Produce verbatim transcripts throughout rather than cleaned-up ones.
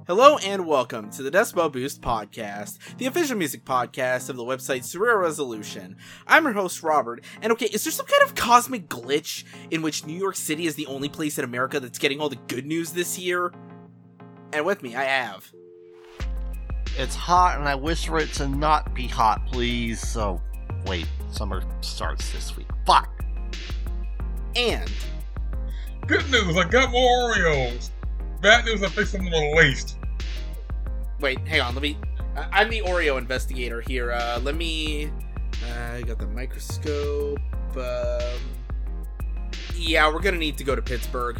Hello and welcome to the Decibel Boost podcast, the official music podcast of the website Surreal Resolution. I'm your host, Robert, and okay, is there some kind of cosmic glitch in which New York City is the only place in America that's getting all the good news this year? And with me, I have... It's hot, and I wish for it to not be hot, please. So, wait, summer starts this week. Fuck! And... Good news, I got more Oreos. Bad news, I fixed them a little laced. Wait, hang on, let me... I- I'm the Oreo investigator here. Uh, let me... Uh, I got the microscope. Um... Yeah, we're gonna need to go to Pittsburgh.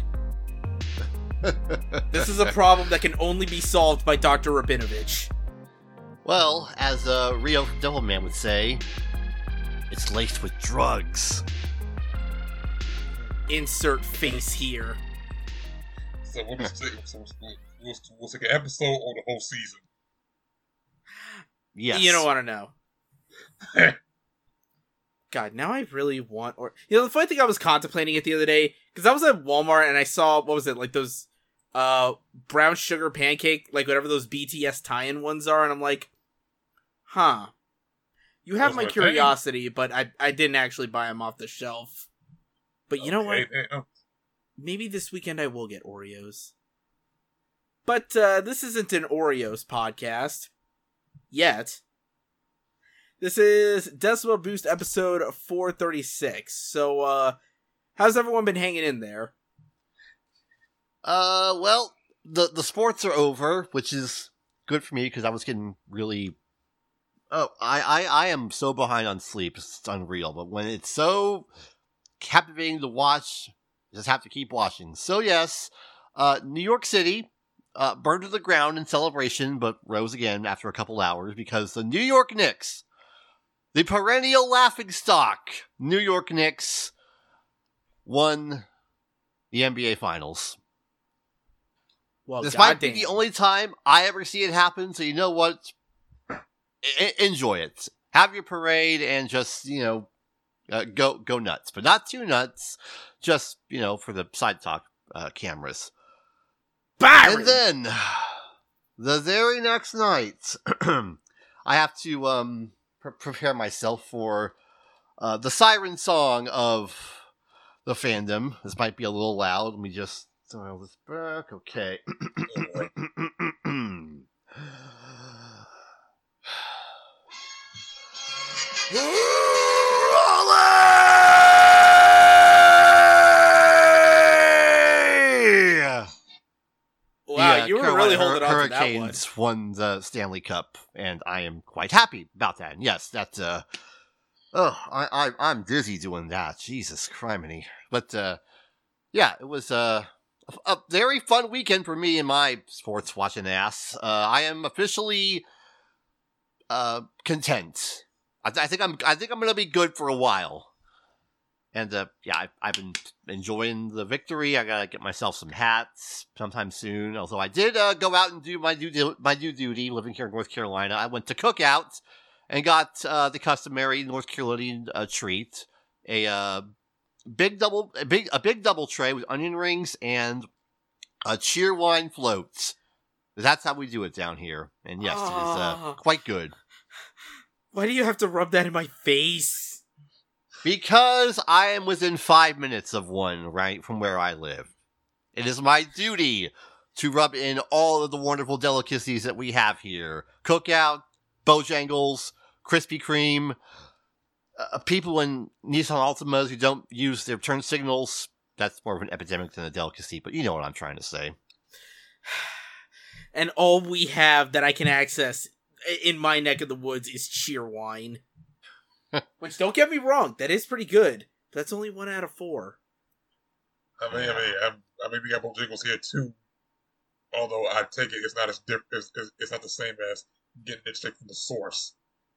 This is a problem that can only be solved by Doctor Rabinovich. Well, as uh, Rio Devilman would say, it's laced with drugs. Insert face here. So we'll just take, so we'll, we'll, we'll take an episode or the whole season. Yes. You don't want to know. God, now I really want... Or You know, the funny thing, I was contemplating it the other day, because I was at Walmart and I saw, what was it, like those uh brown sugar pancake, like whatever those B T S tie-in ones are, and I'm like, huh. You have Those my were curiosity, but I I didn't actually buy them off the shelf. But you know what? Hey, hey, oh. Maybe this weekend I will get Oreos. But uh, this isn't an Oreos podcast. Yet. This is Decibel Boost episode four thirty-six. So, uh, how's everyone been hanging in there? Uh, well, the the sports are over, which is good for me, because I was getting really... Oh, I, I, I am so behind on sleep, it's unreal. But when it's so captivating to watch... Just have to keep watching. So yes, uh, New York City uh, burned to the ground in celebration, but rose again after a couple hours because the New York Knicks, the perennial laughingstock New York Knicks, won the N B A Finals. Well, this goddamn. might be the only time I ever see it happen, so you know what? I- enjoy it. Have your parade and just, you know, Uh, go go nuts, but not too nuts. Just, you know, for the side talk uh, cameras. Byron! And then, the very next night, I have to um pre- prepare myself for uh, the siren song of the fandom. This might be a little loud. Let me just dial this back. Okay. Wow, the, you were Carolina really holding Hur- on to that one. Hurricanes won the Stanley Cup, and I am quite happy about that. And yes, that's uh, oh, I, I I'm dizzy doing that. Jesus criminy! But uh, yeah, it was uh, a, a very fun weekend for me and my sports watching ass. Uh, I am officially uh content. I, th- I think I'm I think I'm gonna be good for a while. And, uh, yeah, I've, I've been enjoying the victory. I gotta get myself some hats sometime soon. Although I did, uh, go out and do my due, my due duty living here in North Carolina. I went to Cookout and got, uh, the customary North Carolinian, uh, treat. A, uh, big double, a big, a big double tray with onion rings and, uh, cheerwine floats. That's how we do it down here. And yes, it is, uh, quite good. Why do you have to rub that in my face? Because I am within five minutes of one, right, from where I live. It is my duty to rub in all of the wonderful delicacies that we have here. Cookout, Bojangles, Krispy Kreme, uh, people in Nissan Altimas who don't use their turn signals. That's more of an epidemic than a delicacy, but you know what I'm trying to say. And all we have that I can access in my neck of the woods is Cheerwine. Which, don't get me wrong, that is pretty good. But that's only one out of four. I mean, I mean, I'm, I mean, we got Bojangles here too. Although I take it, it's not as diff- it's, it's, it's not the same as getting it straight from the source.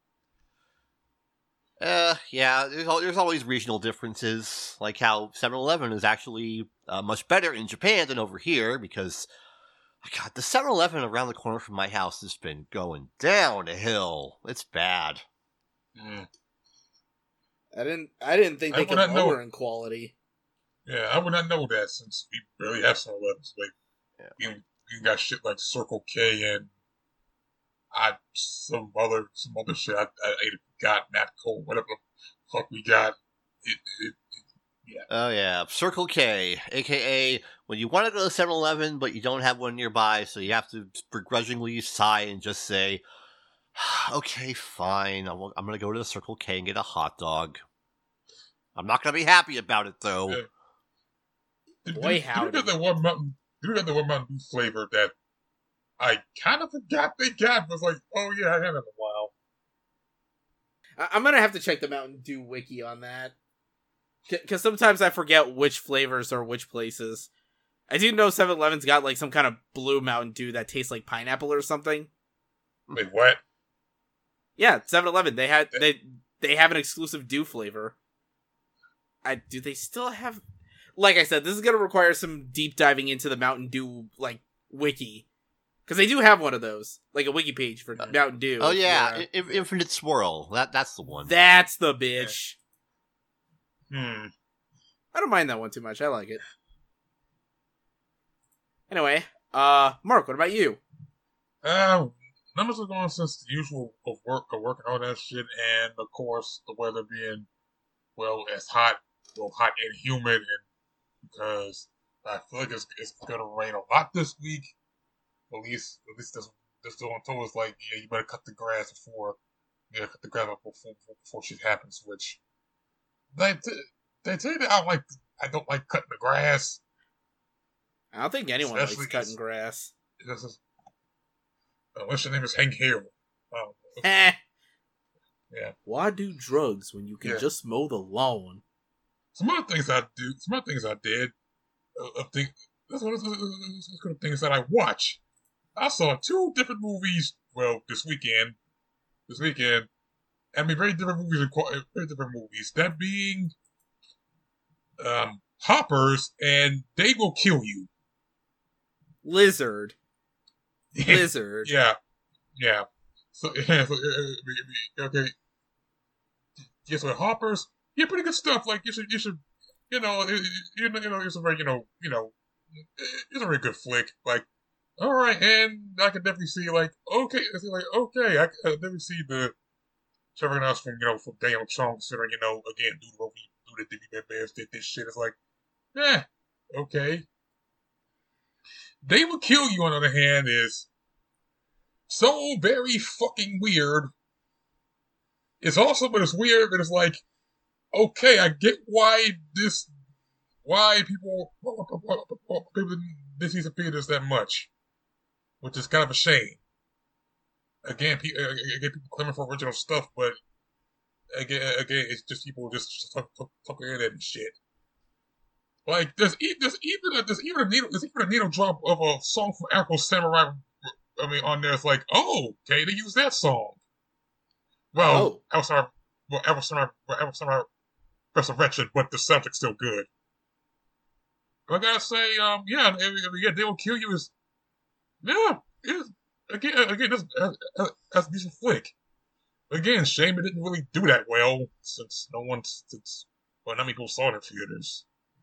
Uh, yeah, there's, al- there's always regional differences, like how seven eleven is actually uh, much better in Japan than over here, because, God, the seven eleven around the corner from my house has been going down a hill. It's bad. Mm. I didn't I didn't think I they would could not know. lower in quality. Yeah, I would not know that since we barely have some elevens. Like, Yeah. we, you got shit like Circle K and I some other some other shit. I, I, I got Mapco, whatever the fuck we got. It, it, it, yeah. Oh yeah, Circle K, aka when you want to go to seven eleven but you don't have one nearby, so you have to begrudgingly sigh and just say, "Okay, fine. I'm, I'm gonna go to the Circle K and get a hot dog." I'm not gonna be happy about it though. Yeah. Did, Boy, did, howdy. did we get that one Mountain? Did we get that one Mountain Dew flavor that I kind of forgot they got? Was like, oh yeah, I had it in a while. I- I'm gonna have to check the Mountain Dew wiki on that. Because sometimes I forget which flavors are which places. I do know seven eleven's got like some kind of blue Mountain Dew that tastes like pineapple or something. Wait, what? Yeah, seven eleven. They had they they have an exclusive Dew flavor. I do they still have? Like I said, this is gonna require some deep diving into the Mountain Dew like wiki, because they do have one of those, like a wiki page for uh, Mountain Dew. Oh yeah, yeah. I- Infinite Swirl. That that's the one. That's the bitch. Hmm. I don't mind that one too much. I like it. Anyway, uh, Mark, what about you? Um, numbers are going since the usual of work, of work and all that shit, and of course the weather being well as hot, well hot and humid, and because I feel like it's it's gonna rain a lot this week. At least, at least this this one told us like, yeah, you better cut the grass before, yeah, cut the grass before before shit happens. Which they t- they tell you that I don't like I don't like cutting the grass. I don't think anyone Especially likes cutting grass. This is, unless your name is Hank Hill. Um, Eh. yeah. Why do drugs when you can Yeah. just mow the lawn? Some other things I do, some other things I did, uh, of things, that's one of the things that I watch. I saw two different movies, well, this weekend, this weekend, and I mean, very different movies, very different movies. That being, um, Hoppers and They Will Kill You. Lizard. Lizard. Yeah, yeah. So, yeah, so, uh, okay. Yeah, so Hoppers, yeah, pretty good stuff. Like, you should, you should, you know, it, you know, you know, it's a very, you know, you know, it's a very good flick. Like, all right, and I could definitely see, like, okay, it's like, okay, I could definitely see the Trevor else from, you know, from Daniel Chong, considering, you know, again, do the do the Dippy Bear Bears did this shit. It's like, eh, okay. They Will Kill You, on the other hand, is so very fucking weird. It's also, but it's weird, but it's like, okay, I get why this, why people, people didn't see theaters that much, which is kind of a shame. Again, people, again, people clamoring for original stuff, but again, again, it's just people just talk, talk, talk internet and shit. Like, there's, there's even a, there's even a needle, there's even a needle drop of a song from Afro Samurai. I mean, on there, it's like, oh, okay, they use that song. Well, Oh. Afro Samurai, well, Afro Samurai, well, Afro Samurai Resurrection, but the subject's still good. I gotta say, um, yeah, yeah, They Will Kill You is, yeah, it's, again, again, that's, that's, that's a decent flick. Again, shame it didn't really do that well, since no one, since, well, not many people saw it in theaters.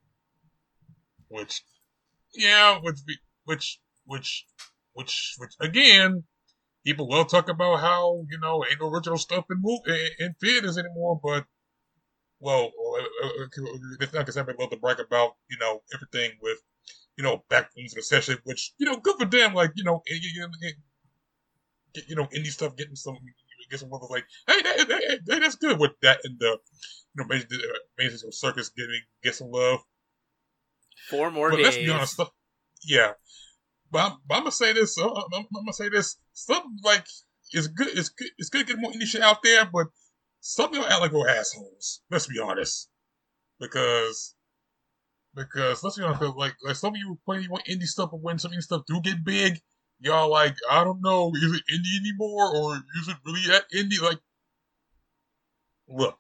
Which, yeah, which, which, which, which, which, again, people love talking about how, you know, ain't no original stuff in move in, in theaters anymore, but, well, it's not because everybody love to brag about, you know, everything with, you know, backbooms in the session, which, you know, good for them, like, you know, you, you, you know, indie stuff, getting some, get some others like, hey, that, hey, hey, that's good with that, and the, you know, basically, basically circus getting, get some love. Four more but days. Let's be honest, yeah. But I'm, but I'm gonna say this. I'm, I'm, I'm gonna say this. Something like it's good. It's good. It's good to get more indie shit out there, but some people act like we're assholes. Let's be honest, because because let's be honest. Like like some of you when you want indie stuff, but when some indie stuff do get big, y'all like I don't know, is it indie anymore or is it really that indie? Like, look,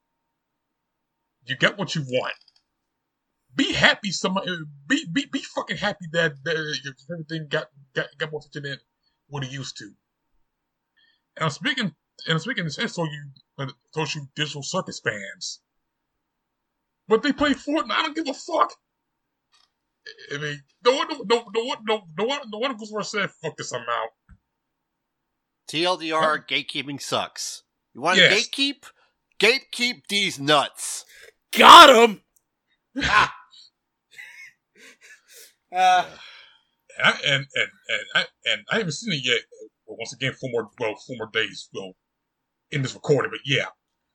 you get what you want. Be happy, somebody. Be be be fucking happy that, that everything got got got more attention than what it used to. And I'm speaking, and I'm speaking this so you, so you digital circus fans. But they play Fortnite. I don't give a fuck. I mean, no one, no, no, no one, no, no one, no one goes where said, "Fuck this, I'm out." T L D R, Huh? gatekeeping sucks. You want to Yes. gatekeep? Gatekeep these nuts. Got him! Ah! Uh, And I, and and and I and I haven't seen it yet. Well, once again, four more well, four more days. Well, in this recording, but yeah,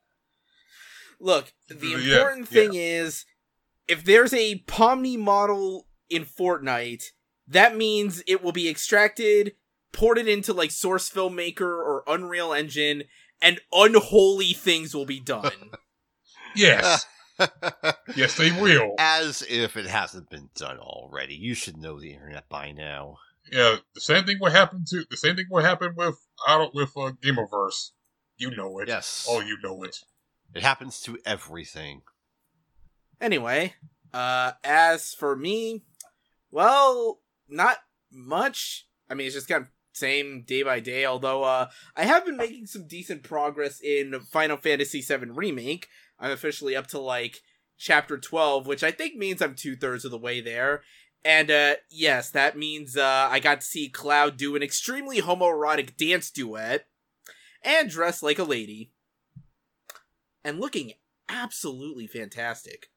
look, the Yeah, important thing is, if there's a Pomni model in Fortnite, that means it will be extracted, ported into like Source Filmmaker or Unreal Engine, and unholy things will be done. yes, yes, they will. As if it hasn't been done already. You should know the internet by now. Yeah, the same thing will happen to the same thing will happen with out with uh, Gamerverse. You know it. Yes. Oh, you know it. It happens to everything. Anyway, uh, as for me, well, not much. I mean, it's just kind of same day by day, although uh, I have been making some decent progress in Final Fantasy seven Remake. I'm officially up to, like, Chapter twelve, which I think means I'm two-thirds of the way there. And, uh, yes, that means uh, I got to see Cloud do an extremely homoerotic dance duet and dress like a lady. And looking absolutely fantastic.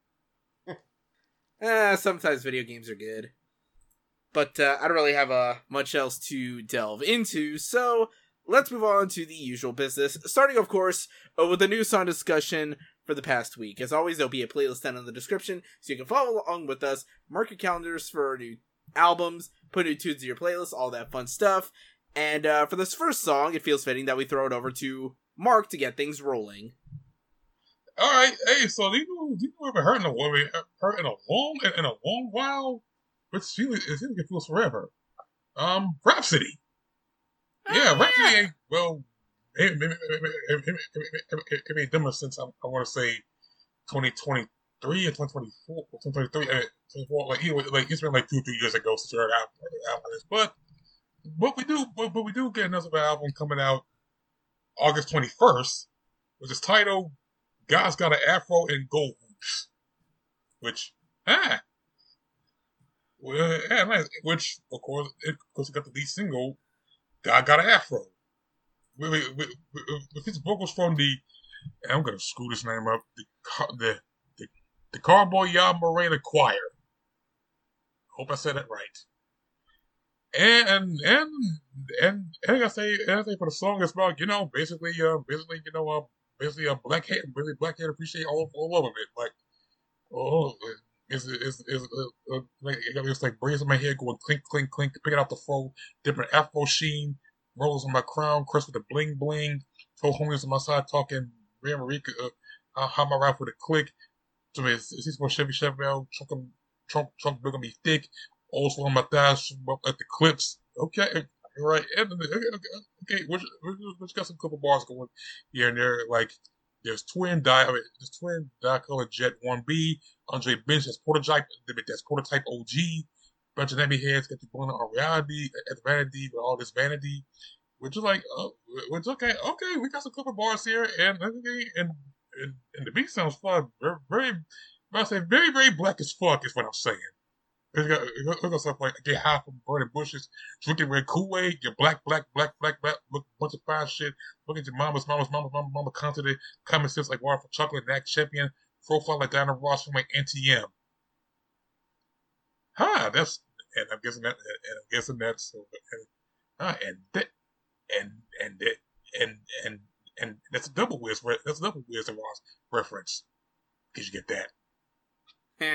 Uh, sometimes video games are good. But uh, I don't really have uh, much else to delve into, so let's move on to the usual business. Starting, of course, uh, with a new song discussion for the past week. As always, there'll be a playlist down in the description, so you can follow along with us, mark your calendars for new albums, put new tunes in your playlist, all that fun stuff. And uh, for this first song, it feels fitting that we throw it over to Mark to get things rolling. All right, hey, so do you know, do you know ever heard in a woman heard in a long in a long while? It seems it seems like it feels forever. Um, Rhapsody. Yeah, Rhapsody ain't well. It, it, it, it, it, it, it, it ain't dimmer since I, I want to say twenty twenty-three or twenty twenty-four, twenty twenty-three, like anyway, like it's been like two, three years ago since we heard album, album this. But but we do, but, but we do get another album coming out August twenty-first, which is titled "God's Got an Afro and Gold Hoops," which ah, well, yeah, nice. Which of course, it, of course, it got the lead single "God Got an Afro." With, with, with, with his vocals from the, I'm gonna screw this name up, the the the, the Carboy Ya Morena Choir. Hope I said it right. And and and and I say, and I say for the song, it's about, you know, basically, uh, basically, you know, uh, basically a black head, really black head appreciate all all of it. Like, oh, it's it's it's uh, uh, like it's like braids in my hair going clink clink clink, picking out the fro, different afro sheen. Rolls on my crown, Chris with the bling bling. Two homies on my side talking, Ray Marika, uh, how my rap with a click. So it's it's for Chevy Chevelle, trunk trunk trunk big gonna be thick. Also on my thighs, at the clips. Okay, right. And, okay, okay, which which got some couple bars going here and there. Like there's twin die, I mean, there's twin die color Jet one B. Andre Bench that's prototype, that's prototype O G. Bunch of nappy heads got you going on reality at the vanity with all this vanity, which is like, uh, which okay, okay, we got some couple bars here, and okay, and and, and the beat sounds fun, very, very, I say very, very black as fuck is what I'm saying. It's got, it's got stuff like get high from burning bushes, drinking red Kool-Aid, your black, black, black, black, black, look bunch of fine shit. Look at your mama's, mama's, mama's, mama, mama, continent, common sense like water for chocolate, Knack champion, profile like Diana Ross from like N T M. Huh, that's, and I'm guessing that, and I'm guessing that's, and, uh, and that, and, and that, and, and, and that's a double Wiz, that's a double Wiz and Ross reference. Did you get that? Heh.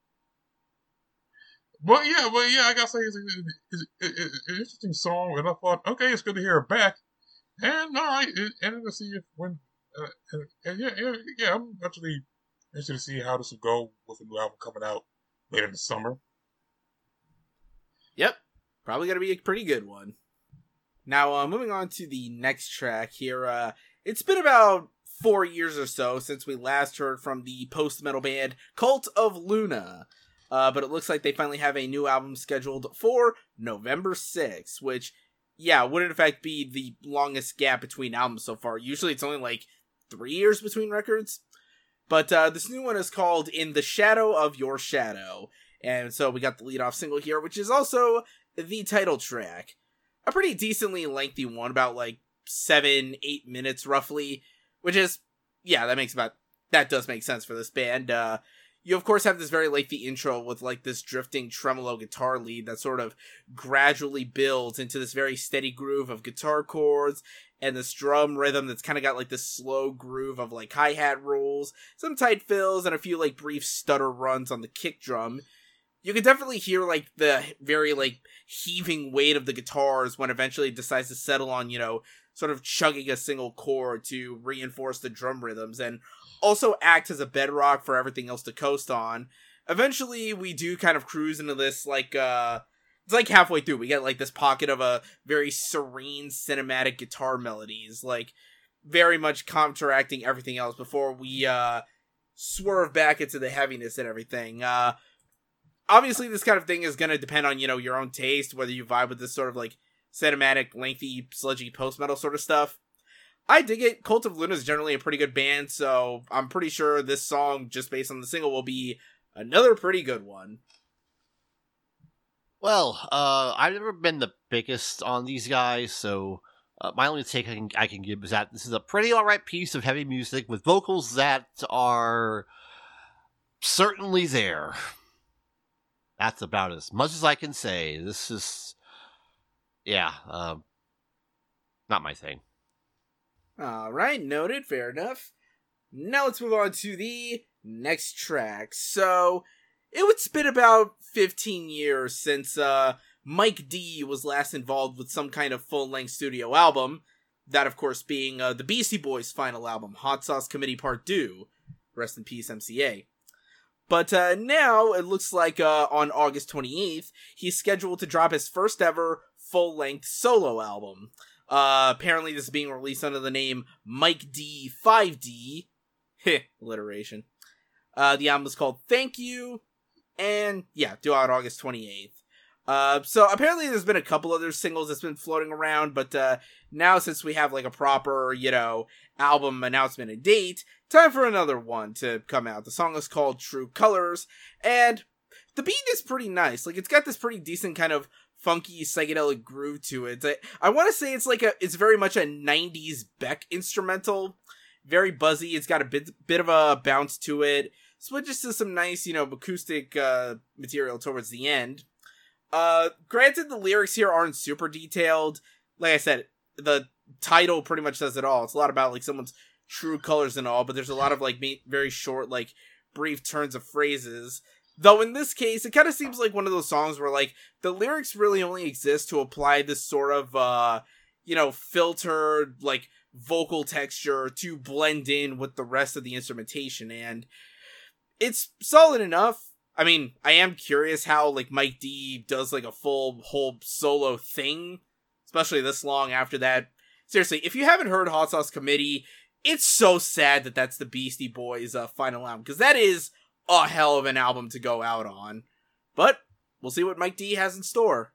But yeah, but yeah, I gotta say, it's, it's, it's, it's an interesting song, and I thought, okay, it's good to hear it back. And alright, and to see if when, uh, and, and yeah, yeah, yeah, I'm actually interested to see how this will go with a new album coming out later in the summer. Yep, probably gonna be a pretty good one. Now, uh, moving on to the next track here, uh, it's been about four years or so since we last heard from the post-metal band Cult of Luna. Uh, but it looks like they finally have a new album scheduled for November sixth, which, yeah, would in fact be the longest gap between albums so far. Usually it's only like three years between records. But uh, this new one is called In the Shadow of Your Shadow. And so we got the lead-off single here, which is also the title track. A pretty decently lengthy one, about like seven, eight minutes roughly, which is, yeah, that makes about, that does make sense for this band. Uh, you of course have this very lengthy intro with like this drifting tremolo guitar lead that sort of gradually builds into this very steady groove of guitar chords, and this drum rhythm that's kind of got like this slow groove of like hi-hat rolls, some tight fills, and a few like brief stutter runs on the kick drum. You can definitely hear like the very like heaving weight of the guitars when eventually it decides to settle on, you know, sort of chugging a single chord to reinforce the drum rhythms and also act as a bedrock for everything else to coast on. Eventually we do kind of cruise into this like, uh, it's like halfway through we get like this pocket of a very serene cinematic guitar melodies, like very much counteracting everything else before we, uh, swerve back into the heaviness and everything. Uh, Obviously, this kind of thing is going to depend on, you know, your own taste, whether you vibe with this sort of, like, cinematic, lengthy, sludgy post-metal sort of stuff. I dig it. Cult of Luna is generally a pretty good band, so I'm pretty sure this song, just based on the single, will be another pretty good one. Well, uh, I've never been the biggest on these guys, so uh, my only take I can, I can give is that this is a pretty alright piece of heavy music with vocals that are certainly there. That's about as much as I can say. This is, yeah, uh, not my thing. Alright, noted, fair enough. Now let's move on to the next track. So, it would spin about fifteen years since uh, Mike D was last involved with some kind of full-length studio album. That, of course, being uh, the Beastie Boys' final album, Hot Sauce Committee Part two. Rest in peace, M C A. But uh, now, it looks like uh, on August twenty-eighth, he's scheduled to drop his first ever full-length solo album. Uh, apparently this is being released under the name Mike D five D. Heh, alliteration. Uh, the album is called Thank You, and yeah, due out August twenty-eighth. Uh, so apparently there's been a couple other singles that's been floating around, but uh, now since we have like a proper, you know, album announcement and date, time for another one to come out. The song is called True Colors, and the beat is pretty nice. Like, it's got this pretty decent kind of funky psychedelic groove to it. I, I want to say it's like a, it's very much a nineties Beck instrumental. Very buzzy. It's got a bit, bit of a bounce to it. Switches to some nice, you know, acoustic uh, material towards the end. Uh, granted, the lyrics here aren't super detailed. Like I said, the title pretty much says it all. It's a lot about, like, someone's true colors and all, but there's a lot of, like, very short, like, brief turns of phrases. Though in this case, it kind of seems like one of those songs where, like, the lyrics really only exist to apply this sort of, uh, you know, filtered, like, vocal texture to blend in with the rest of the instrumentation, and it's solid enough. I mean, I am curious how, like, Mike D does, like, a full, whole solo thing, especially this long after that. Seriously, if you haven't heard Hot Sauce Committee, it's so sad that that's the Beastie Boys' uh, final album, because that is a hell of an album to go out on. But we'll see what Mike D has in store.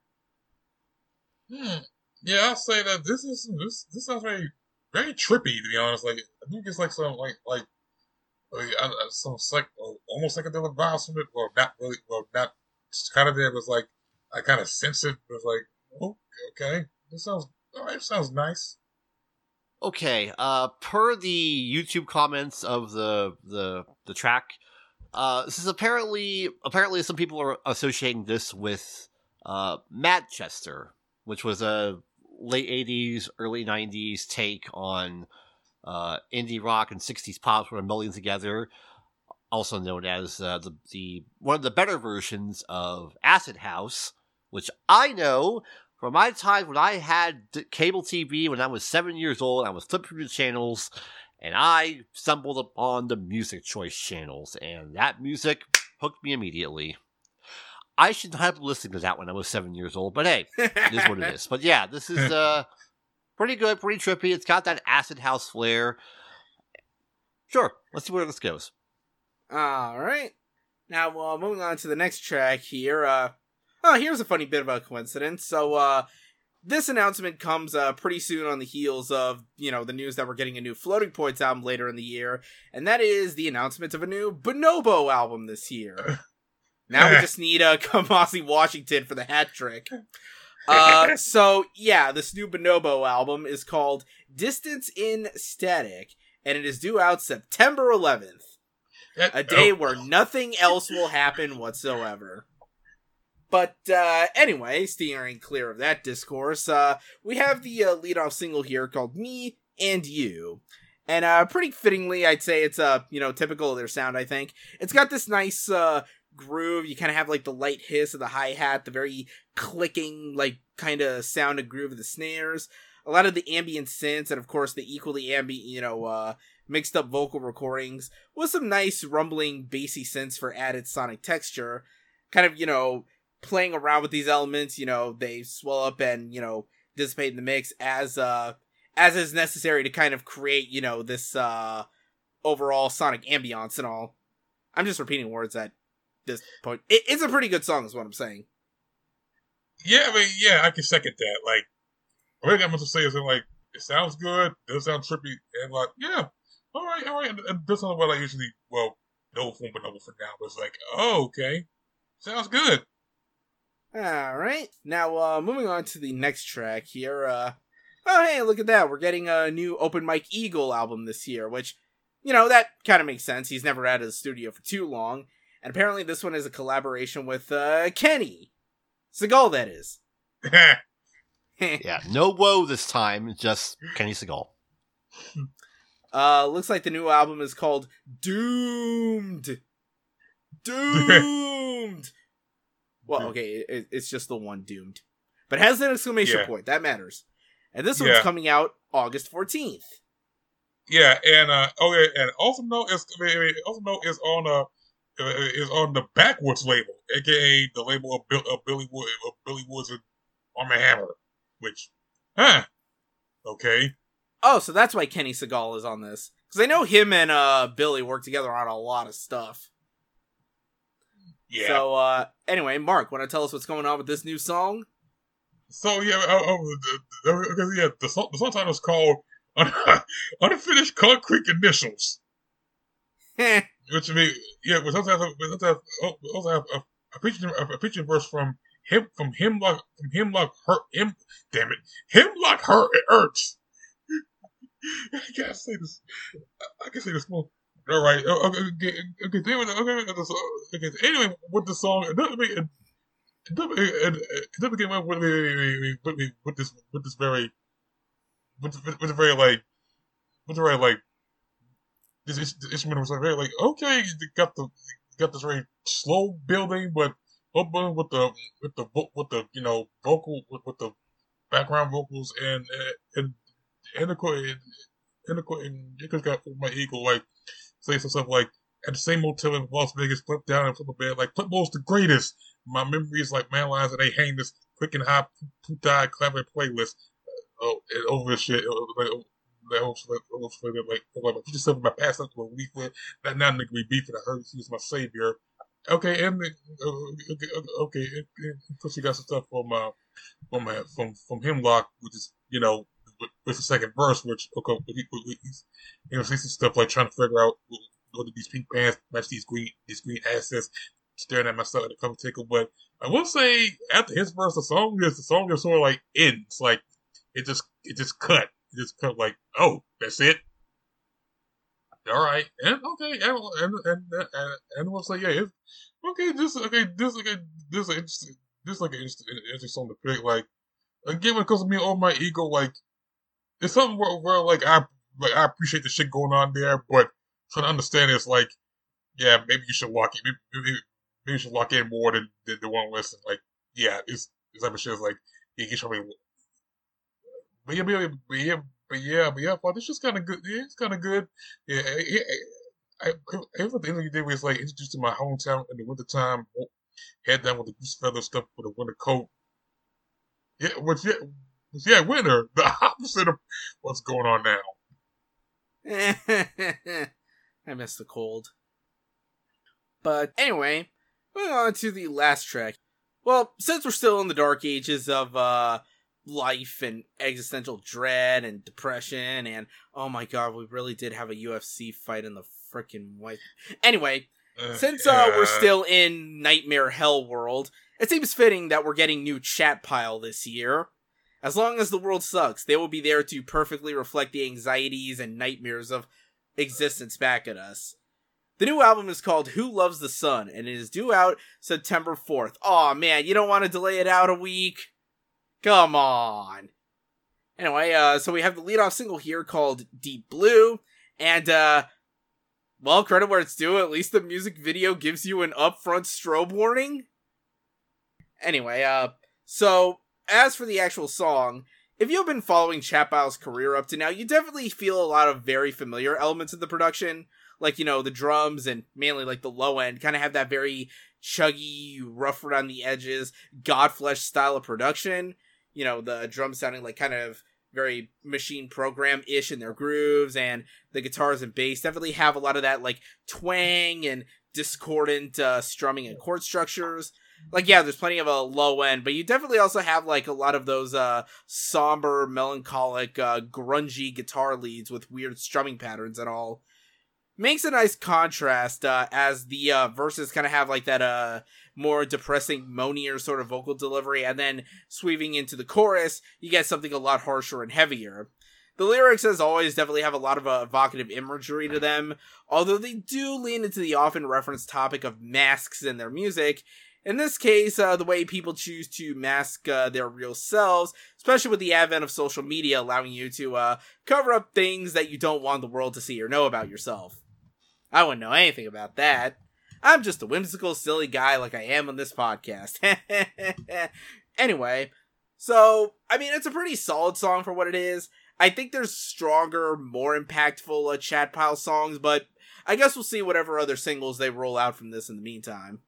Hmm. Yeah, I'll say that this is this this sounds very very trippy, to be honest. Like, I think it's like some like like, like uh, some psych, almost psychedelic vibes from it. Well, not really. Well, not kind of there. It was like I kind of sense it. It was like, oh, okay, this sounds all right. Sounds nice. Okay, uh, per the YouTube comments of the the the track, uh, this is apparently apparently some people are associating this with uh, Manchester, which was a late eighties, early nineties take on uh, indie rock and sixties pop sort of melding together, also known as uh, the the one of the better versions of Acid House, which I know from my time when I had cable T V when I was seven years old. I was flipping through the channels, and I stumbled upon the Music Choice channels, and that music hooked me immediately. I should not have been listening to that when I was seven years old, but hey, it is what it is. But yeah, this is uh, pretty good, pretty trippy. It's got that acid house flair. Sure, let's see where this goes. All right. Now, uh, moving on to the next track here. Uh, oh, here's a funny bit of a coincidence. So, uh, this announcement comes uh, pretty soon on the heels of, you know, the news that we're getting a new Floating Points album later in the year, and that is the announcement of a new Bonobo album this year. Now we just need uh, Kamasi Washington for the hat trick. Uh, so, yeah, this new Bonobo album is called Distance in Static, and it is due out September eleventh. A day where nothing else will happen whatsoever. But, uh, anyway, steering clear of that discourse, uh, we have the uh, lead-off single here called Me and You. And, uh, pretty fittingly, I'd say it's, uh, you know, typical of their sound, I think. It's got this nice, uh, groove. You kind of have, like, the light hiss of the hi-hat, the very clicking, like, kind of sound and groove of the snares. A lot of the ambient synths, and, of course, the equally ambient, you know, uh, mixed up vocal recordings with some nice rumbling bassy synths for added sonic texture. Kind of, you know, playing around with these elements, you know, they swell up and, you know, dissipate in the mix as, uh, as is necessary to kind of create, you know, this, uh, overall sonic ambiance and all. I'm just repeating words at this point. It, it's a pretty good song is what I'm saying. Yeah, I mean, yeah, I can second that. Like, what I got much to say is that, like, it sounds good, it does sound trippy, and like, yeah, all right, all right. And, and that's not what I usually, well, know from Bonobo for now, but it's like, oh, okay, sounds good. All right, now uh, moving on to the next track here. Uh, oh, hey, look at that! We're getting a new Open Mike Eagle album this year, which, you know, that kind of makes sense. He's never out of the studio for too long, and apparently this one is a collaboration with uh, Kenny Segal. That is. Yeah, no woe this time, just Kenny Segal. Uh, looks like the new album is called Doomed. Doomed. Well, okay, it, it's just the one Doomed, but it has an exclamation yeah. point. That matters. And this yeah. one's coming out August fourteenth. Yeah, and uh, oh yeah, and also note is also note is on uh is on the Backwards label, aka the label of, Bill, of Billy Wood, of Billy Woods and Arm and Hammer, which, huh, okay. Oh, so that's why Kenny Segal is on this. Because I know him and uh, Billy work together on a lot of stuff. Yeah. So, uh, anyway, Mark, want to tell us what's going on with this new song? So, yeah, uh, uh, uh, yeah the, song, the song title is called Unfinished Concrete Initials. Which, I mean, yeah, which also have, also have, also have a, a, featuring, a featuring verse from him, from Hemlock, from Hemlock, Hurt, him, damn it, Hemlock, Hurt, Hurts. I gotta say this. I can say this more. All right. Okay. Okay. Okay. Okay. Okay. Anyway, with the song, it doesn't make it. It doesn't. It doesn't get with with with this with this very with with the very like with the very like this instrument was like very like okay, you got the you got this very slow building, but open with the with the with the you know vocal with, with the background vocals and and. And the and, and the and you just got my eagle like say some stuff like at the same motel in Las Vegas, flip down and flip a bed like Flipmo's the greatest. My memories like man lines and they hang this quick and high die clever playlist. Oh, and over this shit. Like, that whole like like put yourself in my past up to a week with that now nigga be beefing. I heard he was my savior. Okay, and uh, okay, okay, and plus you got some stuff from uh from uh, from from Hemlock, which is you know. With the second verse, which okay, he's, you know, see some stuff like trying to figure out what these pink pants match these green these green assets, staring at myself at the cover tickle. But I will say, after his verse, the song is the song is sort of like ends, like it just it just cut, it just cut like oh that's it, all right, and okay, and and and and, and we'll say yeah, it's, okay, this okay this okay this is interesting, this is like an interesting, interesting song to pick. Like again, because of me, all my ego, like. It's something where, where, like, I like I appreciate the shit going on there, but trying to understand it's like, yeah, maybe you should lock in, maybe, maybe, maybe you should lock in more than, than the one listen. Like, yeah, it's it's type of shit. It's like, yeah, you should be, but yeah, but yeah, but yeah, but yeah, but yeah, but it's just kind of good. Yeah, it's kind of good. Yeah, I, I, I, I, what the interview did was like introduced to my hometown in the wintertime, head down with the goose feather stuff with a winter coat. Yeah, which yeah. Yeah, winter. The opposite of what's going on now. I miss the cold. But anyway, moving on to the last track. Well, since we're still in the dark ages of uh, life and existential dread and depression and, oh my god, we really did have a U F C fight in the frickin' white... Anyway, Uh, Since uh, we're yeah. still in Nightmare Hell World, it seems fitting that we're getting new chat pile this year. As long as the world sucks, they will be there to perfectly reflect the anxieties and nightmares of existence back at us. The new album is called Who Loves the Sun, and it is due out September fourth. Aw, man, you don't want to delay it out a week? Come on. Anyway, uh, so we have the lead-off single here called Deep Blue, and, uh, well, credit where it's due, at least the music video gives you an upfront strobe warning. Anyway, uh, so, as for the actual song, if you've been following Chat Pile's career up to now, you definitely feel a lot of very familiar elements of the production. Like, you know, the drums and mainly, like, the low end kind of have that very chuggy, rough around the edges, Godflesh style of production. You know, the drums sounding like kind of very machine program-ish in their grooves, and the guitars and bass definitely have a lot of that, like, twang and discordant uh, strumming and chord structures. Like, yeah, there's plenty of a low end, but you definitely also have, like, a lot of those uh, somber, melancholic, uh, grungy guitar leads with weird strumming patterns and all. Makes a nice contrast, uh, as the uh, verses kind of have, like, that uh, more depressing, moanier sort of vocal delivery, and then sweeping into the chorus, you get something a lot harsher and heavier. The lyrics, as always, definitely have a lot of uh, evocative imagery to them, although they do lean into the often referenced topic of masks in their music. In this case, uh, the way people choose to mask uh, their real selves, especially with the advent of social media allowing you to uh, cover up things that you don't want the world to see or know about yourself. I wouldn't know anything about that. I'm just a whimsical, silly guy like I am on this podcast. Anyway, so, I mean, it's a pretty solid song for what it is. I think there's stronger, more impactful uh, Chat Pile songs, but I guess we'll see whatever other singles they roll out from this in the meantime.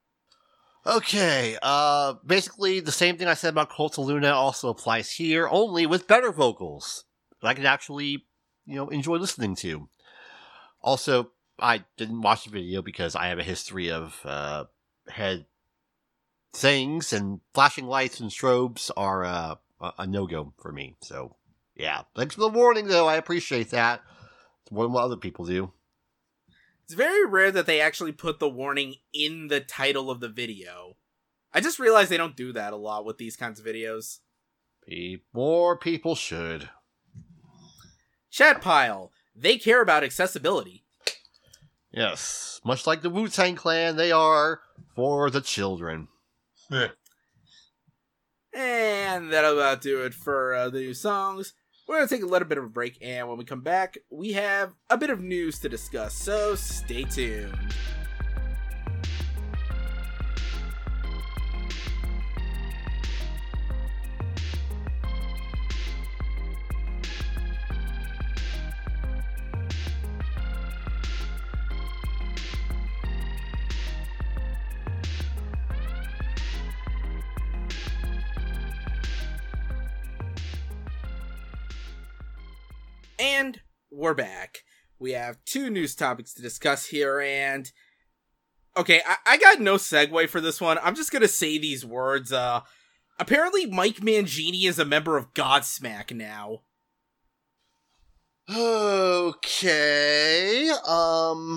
Okay, uh, basically the same thing I said about Cult of Luna also applies here, only with better vocals that I can actually, you know, enjoy listening to. Also, I didn't watch the video because I have a history of, uh, head things, and flashing lights and strobes are, uh, a, a no-go for me, so, yeah. Thanks for the warning, though, I appreciate that. It's more than what other people do. It's very rare that they actually put the warning in the title of the video. I just realized they don't do that a lot with these kinds of videos. Pe- More people should. Chat Pile. They care about accessibility. Yes, much like the Wu-Tang Clan, they are for the children. Yeah. And that'll about do it for uh, the new songs. We're going to take a little bit of a break, and when we come back, we have a bit of news to discuss, so stay tuned. And we're back. We have two news topics to discuss here, and... Okay, I, I got no segue for this one. I'm just gonna say these words. Uh, apparently Mike Mangini is a member of Godsmack now. Okay, um...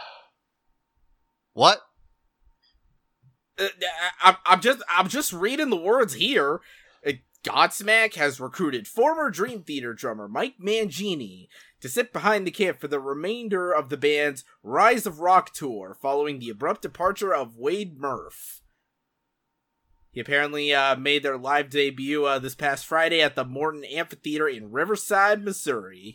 What? Uh, I, I'm just, I'm just reading the words here. Uh, Godsmack has recruited former Dream Theater drummer Mike Mangini to sit behind the kit for the remainder of the band's Rise of Rock tour following the abrupt departure of Wade Murph. He apparently uh, made their live debut uh, this past Friday at the Morton Amphitheater in Riverside, Missouri.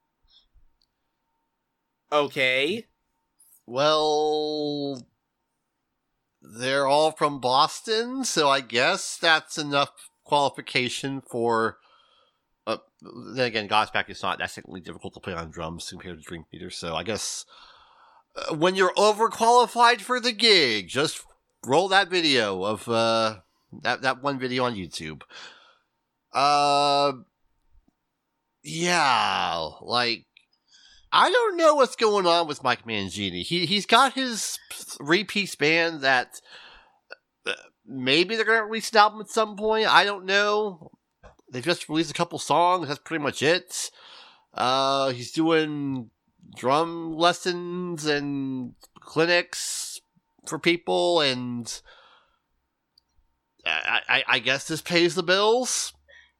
Okay. Well... They're all from Boston, so I guess that's enough qualification for... Uh, then again, Godsmack is not that technically difficult to play on drums compared to Dream Theater, so I guess uh, when you're overqualified for the gig, just roll that video of uh, that that one video on YouTube. Uh, yeah, like I don't know what's going on with Mike Mangini. He he's got his three-piece band that uh, maybe they're gonna release an album at some point. I don't know. They've just released a couple songs. That's pretty much it. Uh, he's doing drum lessons and clinics for people, and I, I, I guess this pays the bills.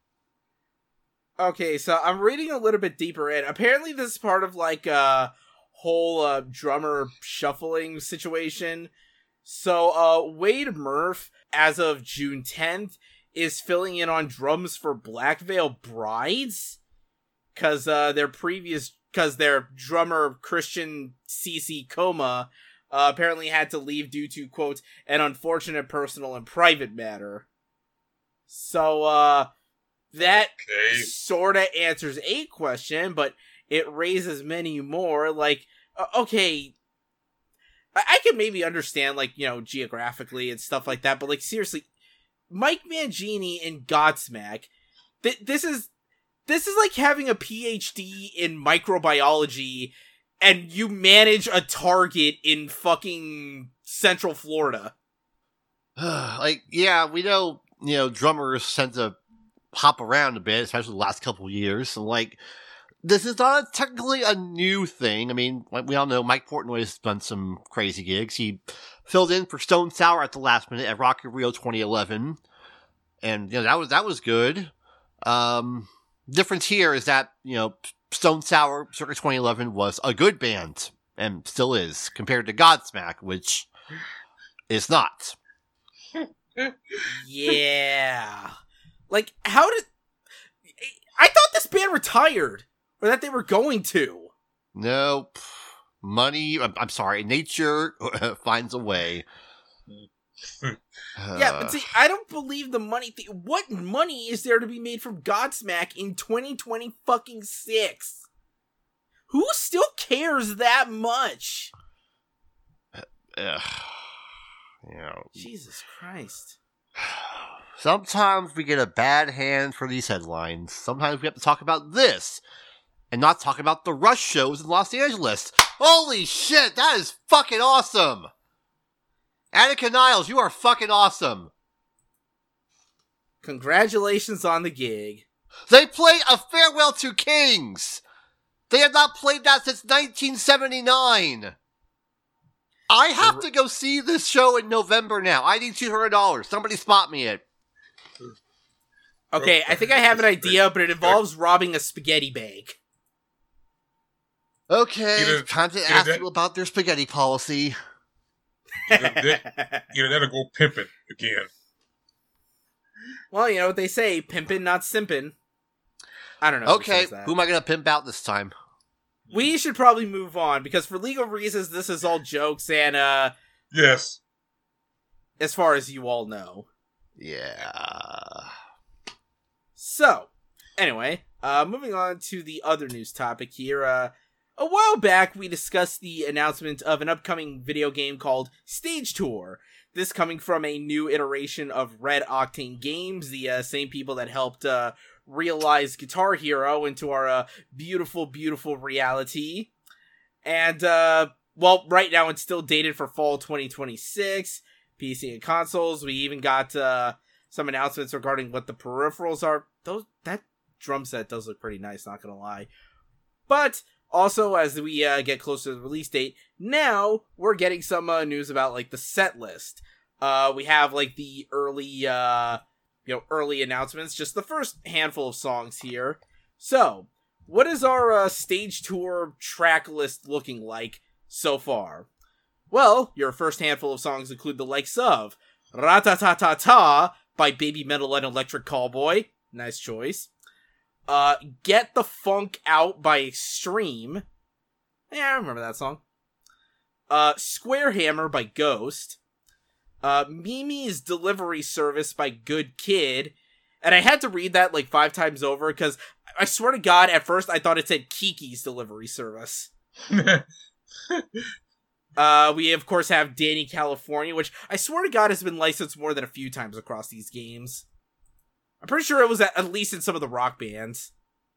Okay, so I'm reading a little bit deeper in. Apparently this is part of, like, a whole uh, drummer shuffling situation. So, uh, Wade Murph, as of June tenth, is filling in on drums for Black Veil Brides. Because uh, their previous... Because their drummer, Christian Cece Coma, uh, apparently had to leave due to, quote, an unfortunate personal and private matter. So, uh... that Okay. sort of answers a question, but it raises many more. Like, uh, okay, I-, I can maybe understand, like, you know, geographically and stuff like that, but, like, seriously, Mike Mangini and Godsmack, th- this is this is like having a P H D in microbiology and you manage a Target in fucking Central Florida. Like, yeah, we know, you know, drummers tend to hop around a bit, especially the last couple of years. And, like, this is not technically a new thing. I mean, like we all know, Mike Portnoy has done some crazy gigs. He filled in for Stone Sour at the last minute at Rock in Rio twenty eleven. And, you know, that was, that was good. Um, difference here is that, you know, Stone Sour circa twenty eleven was a good band, and still is, compared to Godsmack, which is not. Yeah. Like, how did... I thought this band retired, or that they were going to. Nope. Money, I'm, I'm sorry, nature finds a way. Yeah, but see, I don't believe the money thing. What money is there to be made from Godsmack in twenty twenty fucking six? Who still cares that much? Uh, you know, Jesus Christ. Sometimes we get a bad hand for these headlines. Sometimes we have to talk about this and not talk about the Rush shows in Los Angeles. Holy shit, that is fucking awesome! Annika Niles, you are fucking awesome. Congratulations on the gig. They played A Farewell to Kings. They have not played that since nineteen seventy-nine. I have to go see this show in November now. I need two hundred dollars. Somebody spot me it. Okay, I think I have an idea, but it involves robbing a spaghetti bag. Okay, Either- time to either ask that- you about their spaghetti policy. Either that, either that or go pimping again. Well, you know what they say, pimpin', not simpin'. I don't know. who Okay, says that. who am I going to pimp out this time? We should probably move on, because for legal reasons, this is all jokes, and, uh, Yes. as far as you all know. Yeah. So, anyway, uh, moving on to the other news topic here. Uh, a while back, we discussed the announcement of an upcoming video game called Stage Tour. This coming from a new iteration of Red Octane Games, the uh, same people that helped uh, realize Guitar Hero into our uh, beautiful, beautiful reality. And, uh, well, right now it's still dated for fall twenty twenty-six, P C and consoles. We even got uh, some announcements regarding what the peripherals are. Those That drum set does look pretty nice, not gonna lie. But also, as we uh, get closer to the release date, now we're getting some uh, news about, like, the set list. Uh, we have, like, the early, uh, you know, early announcements, just the first handful of songs here. So, what is our uh, stage tour track list looking like so far? Well, your first handful of songs include the likes of Ra-ta-ta-ta-ta by Baby Metal and Electric Callboy. Nice choice. Uh, Get the Funk Out by Extreme. Yeah, I remember that song. Uh, Square Hammer by Ghost. Uh, Mimi's Delivery Service by Good Kid. And I had to read that like five times over because I swear to God, at first I thought it said Kiki's Delivery Service. Uh, we of course have Danny California, which I swear to God has been licensed more than a few times across these games. I'm pretty sure it was at, at least in some of the rock bands.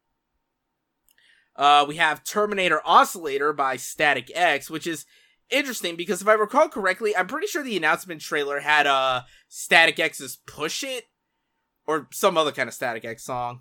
Uh, we have Terminator Oscillator by Static X, which is interesting because if I recall correctly, I'm pretty sure the announcement trailer had uh, Static X's Push It, or some other kind of Static X song.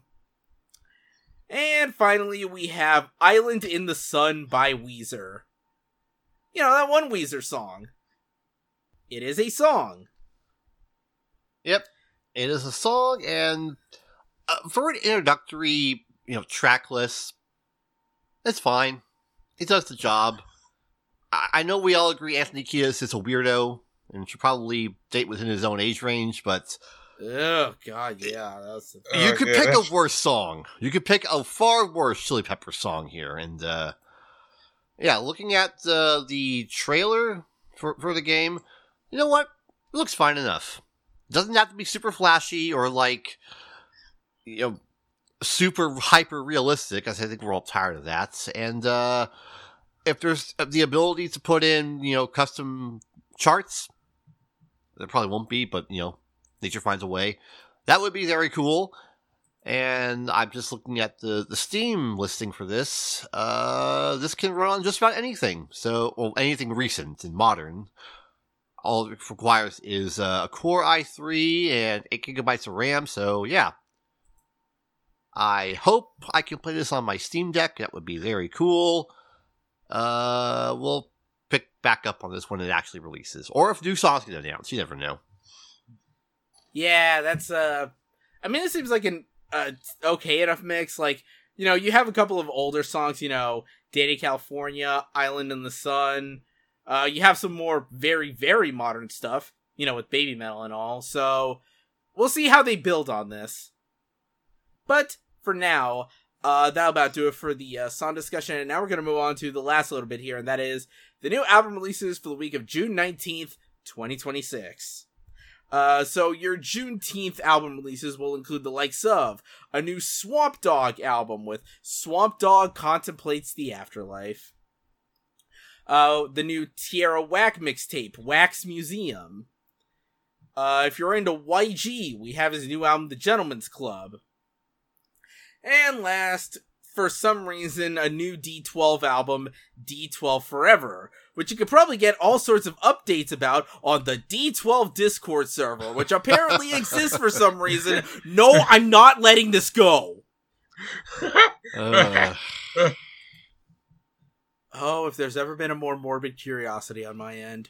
And finally, we have Island in the Sun by Weezer. You know, that one Weezer song. It is a song. Yep. It is a song, and uh, for an introductory, you know, track list, it's fine. It does the job. I, I know we all agree Anthony Kiedis is a weirdo, and should probably date within his own age range, but... Oh, God, yeah. That's a... You Uh, could yeah, pick that's- a worse song. You could pick a far worse Chili Pepper song here, and, uh... yeah, looking at uh, the trailer for, for the game, you know what? It looks fine enough. It doesn't have to be super flashy or, like, you know, super hyper-realistic, as I think we're all tired of that. And uh, if there's the ability to put in, you know, custom charts, there probably won't be, but, you know, nature finds a way. That would be very cool. And I'm just looking at the, the Steam listing for this. Uh, this can run on just about anything. So, well, anything recent and modern. All it requires is uh, a Core i three and eight gigabytes of RAM. So, yeah. I hope I can play this on my Steam Deck. That would be very cool. Uh, we'll pick back up on this when it actually releases. Or if new songs get announced. You never know. Yeah, that's, uh... I mean, it seems like an uh, okay enough mix. Like, you know, you have a couple of older songs, you know, Danny California, Island in the Sun. Uh, you have some more very, very modern stuff, you know, with Baby Metal and all. So, we'll see how they build on this. But, for now, uh, that'll about do it for the uh, song discussion. And now we're going to move on to the last little bit here, and that is the new album releases for the week of June nineteenth, twenty twenty-six. Uh, so your Juneteenth album releases will include the likes of a new Swamp Dogg album with Swamp Dogg Contemplates the Afterlife. Uh, the new Tierra Whack mixtape, Wax Museum. Uh, if you're into Y G, we have his new album, The Gentleman's Club. And last, for some reason, a new D twelve album, D twelve Forever, which you could probably get all sorts of updates about on the D twelve Discord server, which apparently exists for some reason. No, I'm not letting this go. Uh, Oh, if there's ever been a more morbid curiosity on my end.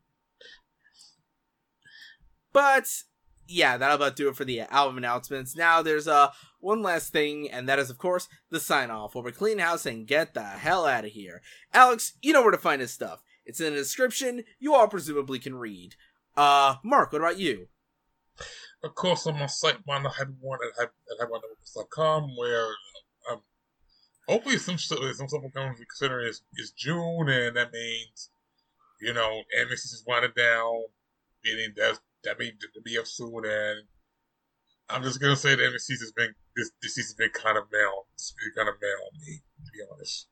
But, yeah, that'll about do it for the album announcements. Now, there's uh, one last thing, and that is, of course, the sign-off, where we clean house and get the hell out of here. Alex, you know where to find his stuff. It's in the description. You all presumably can read. Uh, Mark, what about you? Of course, on my site, one I had one at have one dot com, where um, hopefully some stuff, some stuff will come considering it's, it's June, and that means, you know, M S is winding down, meaning that that means to be up soon, and I'm just gonna say that M S C has been this this season's been kind of down, it's been kind of down on me, to be honest.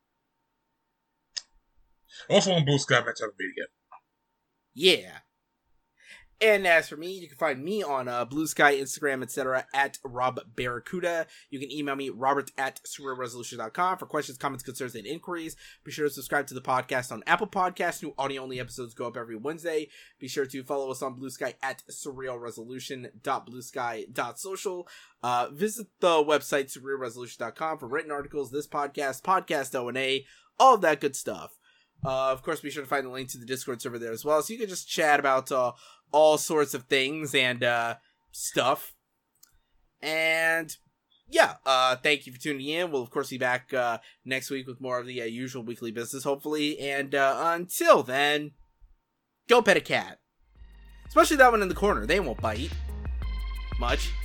Also on Blue Sky, match haven't been yet. Yeah. And as for me, you can find me on uh, Blue Sky, Instagram, et cetera at Rob Barracuda. You can email me, robert at surreal resolution dot com for questions, comments, concerns, and inquiries. Be sure to subscribe to the podcast on Apple Podcasts. New audio-only episodes go up every Wednesday. Be sure to follow us on Blue Sky at surreal resolution dot blue sky dot social. Uh, visit the website, surreal resolution dot com, for written articles, this podcast, podcast O and A, all of that good stuff. Uh, of course, be sure to find the link to the Discord server there as well, so you can just chat about uh, all sorts of things and uh, stuff. And yeah, uh, thank you for tuning in. We'll of course be back uh, next week with more of the uh, usual weekly business, hopefully. And uh, until then, go pet a cat, especially that one in the corner. They won't bite much.